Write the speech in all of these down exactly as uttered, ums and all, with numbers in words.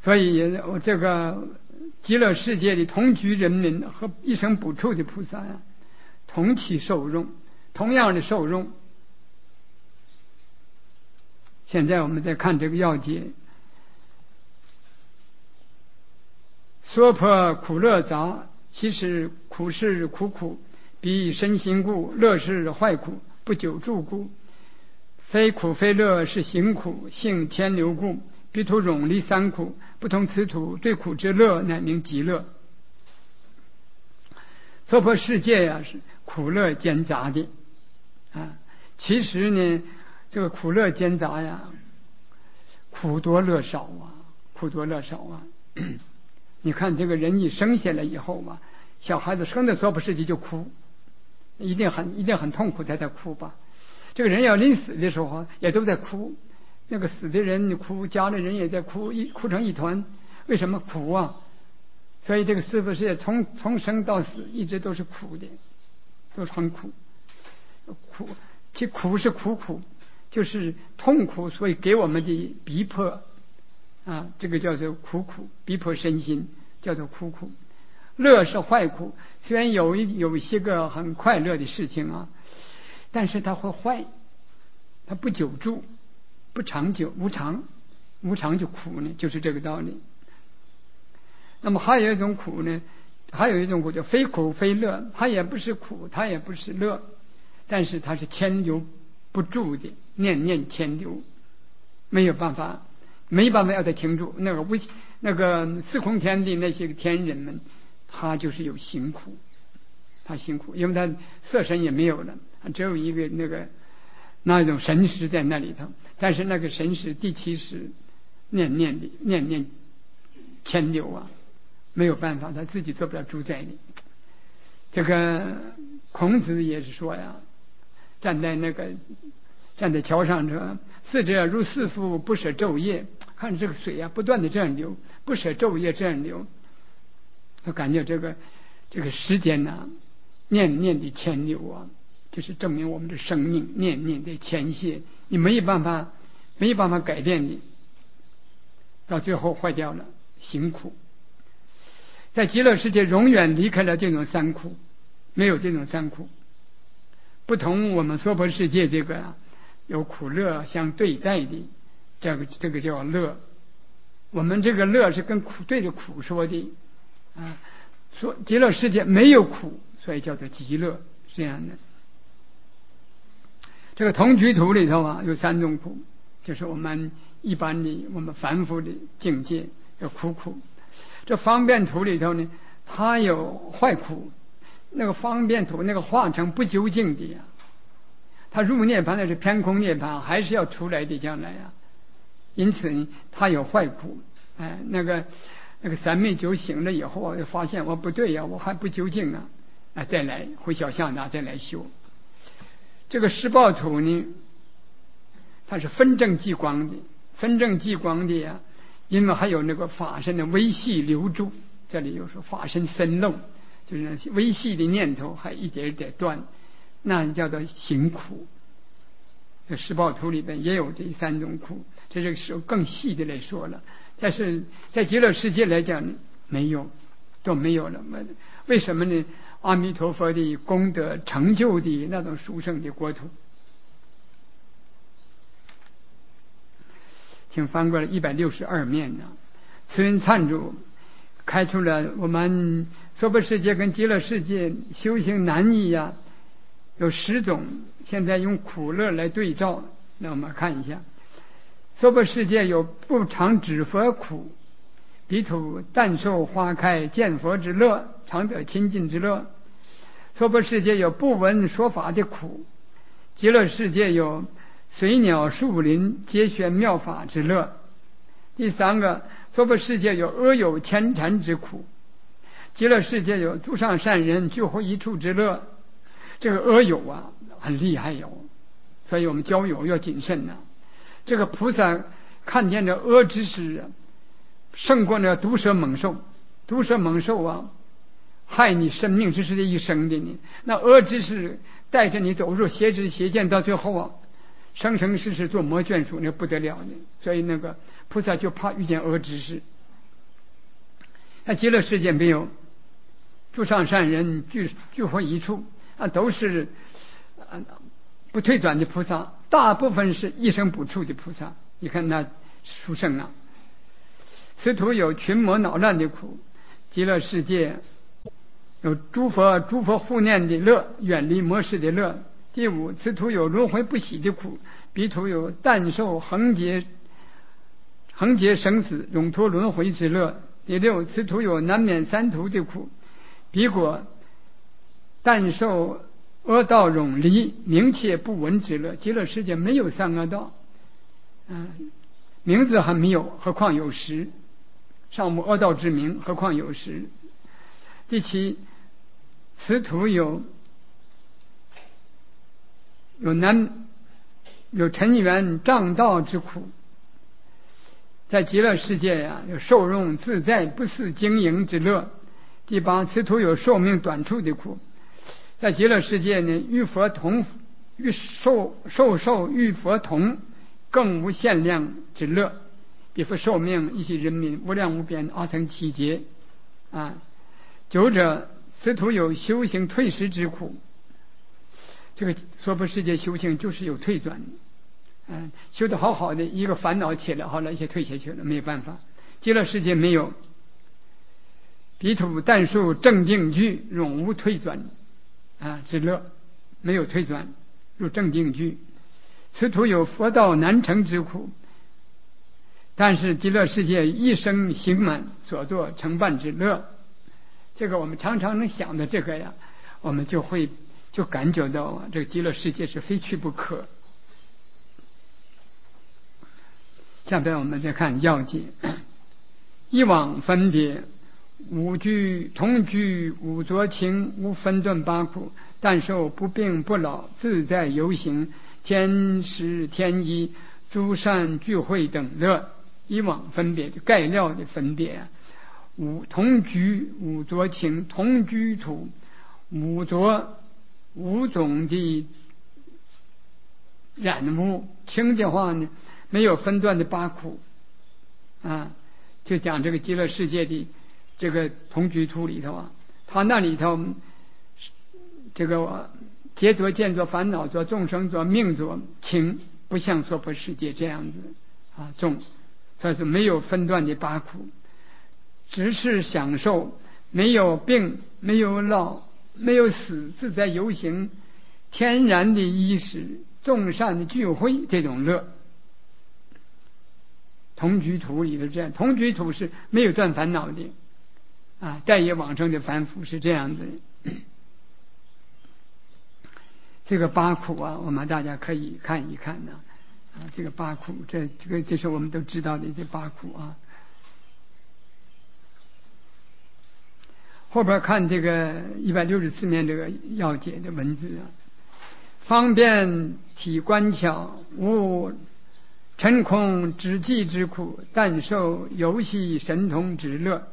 所以我这个极乐世界的同居人民和一生不处的菩萨呀，同期受用，同样的受用。现在我们再看这个要解，说破苦乐杂，其实苦是苦苦，彼身心故；乐是坏苦，不久住故。非苦非乐是行苦，性迁流故。彼土冗离三苦，不同此土，对苦之乐，乃名极乐。说破世界呀、啊、是苦乐兼杂的啊，其实呢，这个苦乐兼杂呀，苦多乐少啊，苦多乐少啊。你看这个人一生下来以后嘛，小孩子生的说破世界就哭，一定很一定很痛苦才在哭吧。这个人要临死的时候也都在哭，那个死的人哭，家里人也在哭，一哭成一团。为什么苦啊？所以这个说破世界从从生到死一直都是苦的，都是很苦。苦，其苦是苦苦，就是痛苦，所以给我们的逼迫啊，这个叫做苦苦，逼迫身心，叫做苦苦。乐是坏苦，虽然有一有一些个很快乐的事情啊，但是它会坏，它不久住，不长久，无常，无常就苦呢，就是这个道理。那么还有一种苦呢，还有一种苦叫非苦非乐，它也不是苦，它也不是乐，但是它是牵流不住的，念念牵流，没有办法，没办法要它停住。那个无那个四空天地那些个天人们，他就是有辛苦，他辛苦，因为他色身也没有了，只有一个那个那一种神识在那里头，但是那个神识第七识念念的念念牵流啊，没有办法，他自己做不了主宰的。这个孔子也是说呀，站在那个站在桥上说，四者如四夫，不舍昼夜。看这个水啊，不断的这样流，不舍昼夜这样流，我感觉这个这个时间呐、啊，念念的牵流啊，就是证明我们的生命念念的牵线，你没有办法没有办法改变的，到最后坏掉了，辛苦。在极乐世界永远离开了这种三苦，没有这种三苦。不同我们娑婆世界这个、啊、有苦乐相对待的，这个这个叫乐。我们这个乐是跟苦对着苦说的啊，说极乐世界没有苦，所以叫做极乐，是这样的。这个同居土里头啊，有三种苦，就是我们一般的我们凡夫的境界有苦苦。这方便土里头呢，它有坏苦，那个方便土那个化成不究竟的呀，它入涅槃那是偏空涅槃，还是要出来的将来呀。因此呢，它有坏苦。哎，那个那个三昧酒醒了以后，我就发现我不对呀，我还不究竟啊，啊，再来回小向达再来修。这个施报土呢，它是分正极光的，分正极光的呀，因为还有那个法身的微细留住，这里又说法身深漏，就是那微细的念头还一点一点断，那叫做行苦。这施报图里边也有这三种苦，这这个时候更细的来说了。但是在极乐世界来讲没有，都没有了。为什么呢？阿弥陀佛的功德成就的那种殊胜的国土。请翻过来一百六十二面呢、啊，慈云忏主开出了我们娑婆世界跟极乐世界修行难易呀、啊，有十种。现在用苦乐来对照，那我们看一下，娑婆世界有不常指佛苦，彼土但受花开见佛之乐，常得亲近之乐。娑婆世界有不闻说法的苦，极乐世界有水鸟树林皆宣妙法之乐。第三个，娑婆世界有阿有牵缠之苦，极乐世界有诸上善人聚会一处之乐。这个阿有啊很厉害哟，所以我们交友要谨慎呐、啊。这个菩萨看见这阿之师啊，胜过那毒蛇猛兽，毒蛇猛兽啊，害你生命之时的一生的呢。那阿之师带着你走入邪知邪见，到最后啊，生生世世做魔眷属，那不得了呢。所以那个菩萨就怕遇见阿之师那极乐世界没有诸上善人聚聚会一处啊，都是啊不退转的菩萨，大部分是一生不处的菩萨。你看那书圣啊，此土有群魔恼乱的苦，极乐世界有诸佛诸佛护念的乐，远离魔事的乐。第五，此土有轮回不息的苦，彼土有诞受恒劫恒劫生死永脱轮回之乐。第六，此土有难免三途的苦，彼果诞受恶道永离名切不闻之乐。极乐世界没有三恶道，嗯、呃，名字还没有，何况有实，尚无恶道之名，何况有实。第七，此土有有难有尘缘障道之苦，在极乐世界呀、啊，有受用自在不似经营之乐。第八，此土有寿命短处的苦，在极乐世界呢，与佛同与受受受与佛同，更无限量之乐。彼佛寿命一切人民无量无边阿僧祇劫啊。九者，此土有修行退失之苦，这个娑婆世界修行就是有退转，嗯，修得好好的一个烦恼起来，好了一些退下去了，没有办法。极乐世界没有，彼土但受正定具，永无退转啊之乐，没有退转，入正定具。此土有佛道难成之苦，但是极乐世界一生行满所作成办之乐。这个我们常常能想的这个呀，我们就会就感觉到啊，这个极乐世界是非去不可。下边我们再看要解。以往分别无居同居无着情无分顿八苦，但受不病不老自在游行天时天意诸善聚会等乐。以往分别就概料的分别啊，无同居无着情，同居土无着五种的染污，情的话呢没有分段的八苦啊，就讲这个极乐世界的这个同居土里头啊，他那里头这个劫着见着烦恼着众生着命着情，不像娑婆世界这样子啊重，所以没有分段的八苦，只是享受没有病没有老没有死，自在游行天然的衣食众善的聚会这种乐。同居土里头这样，同居土是没有断烦恼的啊，待业往生的凡夫是这样子的。这个八苦啊，我们大家可以看一看呢啊，这个八苦，这这个这是我们都知道的这八苦啊。后边看这个一百六十四面这个要解的文字啊，方便体观巧，无尘空之际之苦，但受游戏神通之乐。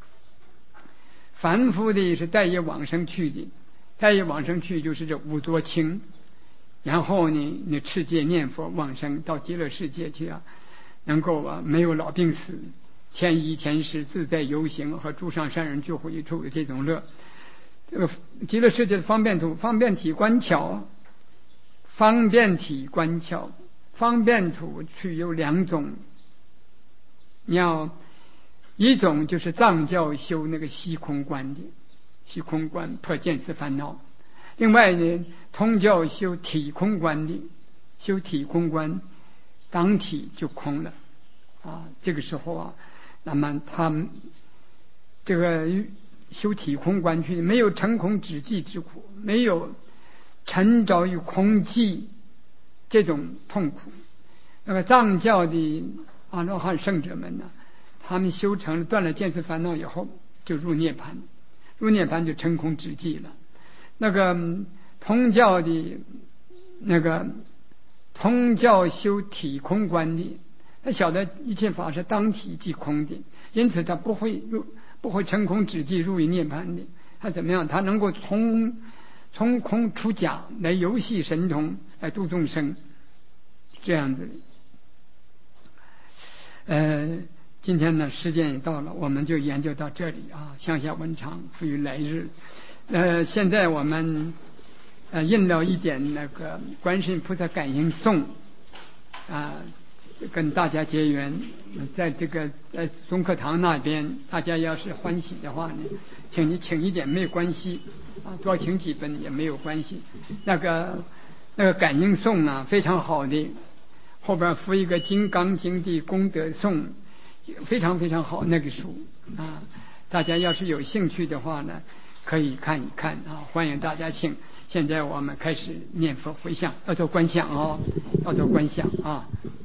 凡夫的是待业往生去的，待业往生去就是这五浊情，然后呢，你持戒念佛往生到极乐世界去啊，能够啊没有老病死，天衣天时自在游行和诸上善人聚会一处的这种乐。这个极乐世界的方便土，方便体观巧，方便体观巧，方便土去有两种，你要一种就是藏教修那个虚空观的，虚空观破见思烦恼；另外呢，通教修体空观的，修体空观当体就空了啊。这个时候啊，那么他们这个修体空观去，没有成空止寂之苦，没有沉着于空寂这种痛苦。那个藏教的阿罗汉圣者们呢，他们修成了断了见思烦恼以后，就入涅槃，入涅槃就成空止寂了。那个通教的那个通教修体空观的，他晓得一切法是当体即空的，因此他不会入不会成空止寂入于涅槃的。他怎么样？他能够从从空出假来游戏神通，来度众生，这样子的。呃， 今天呢，时间也到了，我们就研究到这里啊。向下文长，赋予来日。呃，现在我们呃印了一点那个观世音菩萨感应颂啊，跟大家结缘。在这个在宗课堂那边，大家要是欢喜的话呢，请你请一点没有关系啊，多请几本也没有关系。那个那个感应颂啊，非常好的，后边附一个《金刚经》的功德颂。非常非常好那个书啊，大家要是有兴趣的话呢，可以看一看啊，欢迎大家请。现在我们开始念佛回向，要做观想哦，要做观想啊。